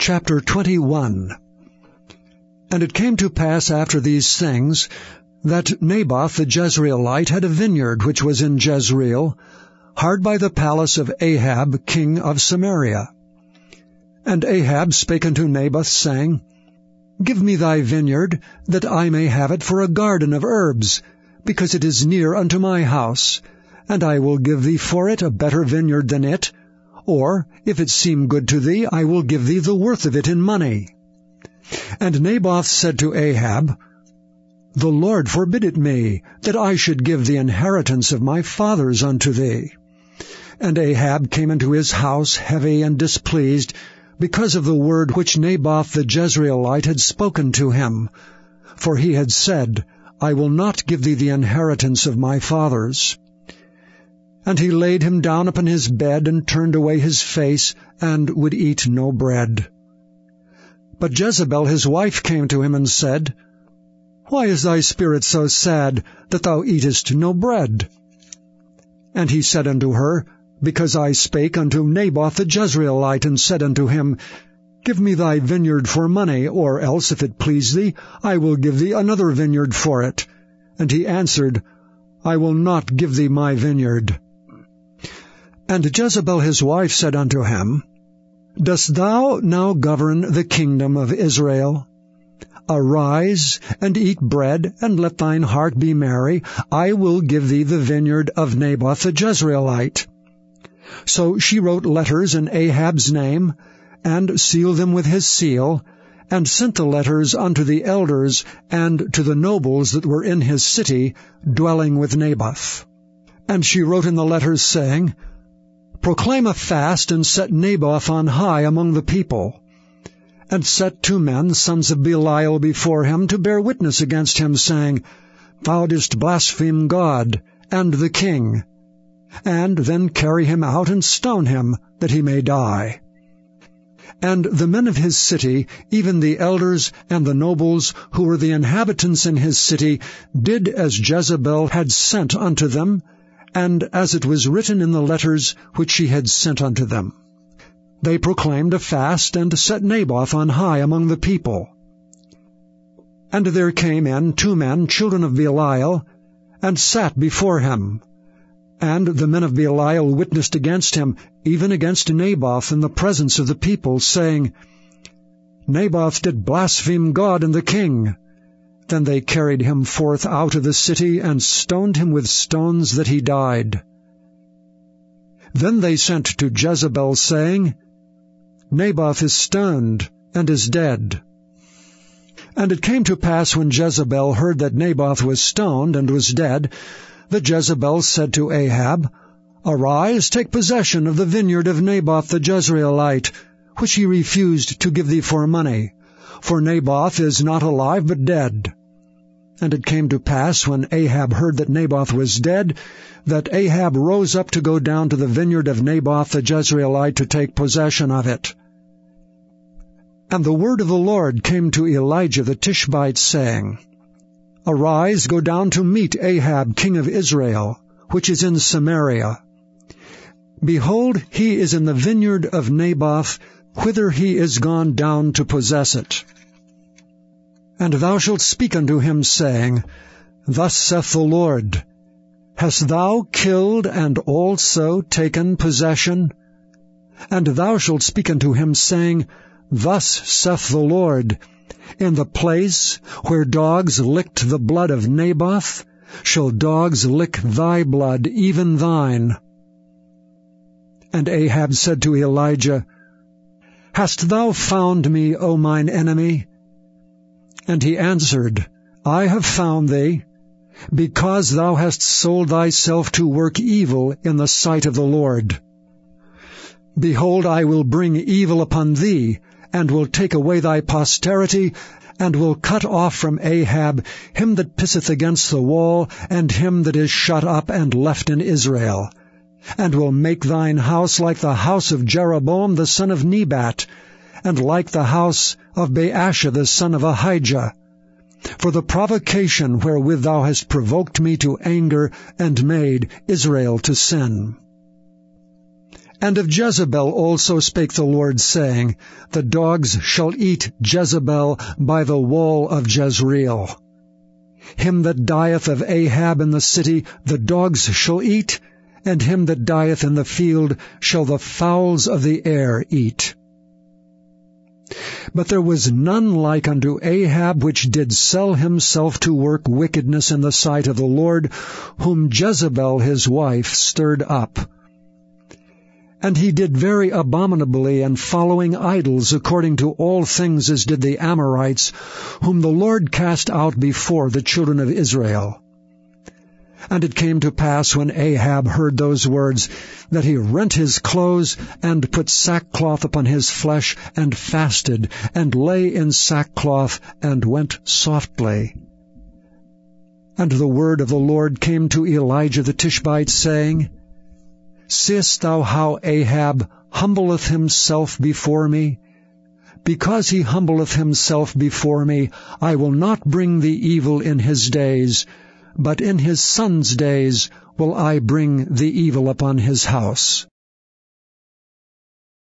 Chapter 21. And it came to pass after these things, that Naboth the Jezreelite had a vineyard which was in Jezreel, hard by the palace of Ahab king of Samaria. And Ahab spake unto Naboth, saying, Give me thy vineyard, that I may have it for a garden of herbs, because it is near unto my house, and I will give thee for it a better vineyard than it, or, if it seem good to thee, I will give thee the worth of it in money. And Naboth said to Ahab, The Lord forbid it me, that I should give the inheritance of my fathers unto thee. And Ahab came into his house heavy and displeased, because of the word which Naboth the Jezreelite had spoken to him. For he had said, I will not give thee the inheritance of my fathers. And he laid him down upon his bed, and turned away his face, and would eat no bread. But Jezebel his wife came to him, and said, Why is thy spirit so sad, that thou eatest no bread? And he said unto her, Because I spake unto Naboth the Jezreelite, and said unto him, Give me thy vineyard for money, or else, if it please thee, I will give thee another vineyard for it. And he answered, I will not give thee my vineyard. And Jezebel his wife said unto him, Dost thou now govern the kingdom of Israel? Arise, and eat bread, and let thine heart be merry. I will give thee the vineyard of Naboth the Jezreelite. So she wrote letters in Ahab's name, and sealed them with his seal, and sent the letters unto the elders and to the nobles that were in his city, dwelling with Naboth. And she wrote in the letters, saying, Proclaim a fast, and set Naboth on high among the people. And set 2 men, sons of Belial, before him, to bear witness against him, saying, Thou didst blaspheme God and the king. And then carry him out and stone him, that he may die. And the men of his city, even the elders and the nobles, who were the inhabitants in his city, did as Jezebel had sent unto them, and as it was written in the letters which she had sent unto them. They proclaimed a fast, and set Naboth on high among the people. And there came in 2 men, children of Belial, and sat before him. And the men of Belial witnessed against him, even against Naboth, in the presence of the people, saying, Naboth did blaspheme God and the king. Then they carried him forth out of the city, and stoned him with stones, that he died. Then they sent to Jezebel, saying, Naboth is stoned, and is dead. And it came to pass, when Jezebel heard that Naboth was stoned, and was dead, that Jezebel said to Ahab, Arise, take possession of the vineyard of Naboth the Jezreelite, which he refused to give thee for money. For Naboth is not alive, but dead. And it came to pass, when Ahab heard that Naboth was dead, that Ahab rose up to go down to the vineyard of Naboth the Jezreelite, to take possession of it. And the word of the Lord came to Elijah the Tishbite, saying, Arise, go down to meet Ahab king of Israel, which is in Samaria. Behold, he is in the vineyard of Naboth, whither he is gone down to possess it. And thou shalt speak unto him, saying, Thus saith the Lord, Hast thou killed and also taken possession? And thou shalt speak unto him, saying, Thus saith the Lord, In the place where dogs licked the blood of Naboth, shall dogs lick thy blood, even thine. And Ahab said to Elijah, Hast thou found me, O mine enemy? And he answered, I have found thee, because thou hast sold thyself to work evil in the sight of the Lord. Behold, I will bring evil upon thee, and will take away thy posterity, and will cut off from Ahab him that pisseth against the wall, and him that is shut up and left in Israel, and will make thine house like the house of Jeroboam the son of Nebat, and like the house of Baasha the son of Ahijah, for the provocation wherewith thou hast provoked me to anger, and made Israel to sin. And of Jezebel also spake the Lord, saying, The dogs shall eat Jezebel by the wall of Jezreel. Him that dieth of Ahab in the city the dogs shall eat, and him that dieth in the field shall the fowls of the air eat. But there was none like unto Ahab, which did sell himself to work wickedness in the sight of the Lord, whom Jezebel his wife stirred up. And he did very abominably, and following idols, according to all things as did the Amorites, whom the Lord cast out before the children of Israel. And it came to pass, when Ahab heard those words, that he rent his clothes, and put sackcloth upon his flesh, and fasted, and lay in sackcloth, and went softly. And the word of the Lord came to Elijah the Tishbite, saying, Seest thou how Ahab humbleth himself before me? Because he humbleth himself before me, I will not bring the evil in his days, but in his son's days will I bring the evil upon his house.